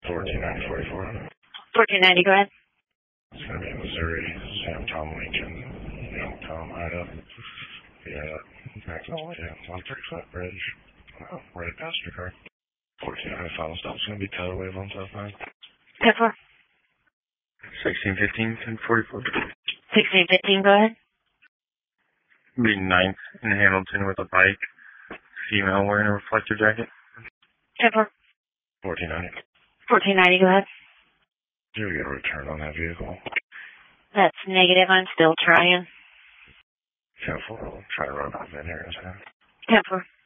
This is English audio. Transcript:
149044. 1490, go ahead. It's going to be Missouri, Sam Tom Lincoln, Young Tom Ida. Yeah, Maxwell, yeah, 130-foot bridge. Right past your car. 1490 final stop. It's going to be tidal wave on South 9. 10-4. 1615, 1044. 1615, go ahead. Be 9th in Hamilton with a bike. Female wearing a reflector jacket. 10-4. 1490. 1490, go ahead. Did you get a return on that vehicle? That's negative. I'm still trying. 10-4. We'll try to run up in here. 10-4.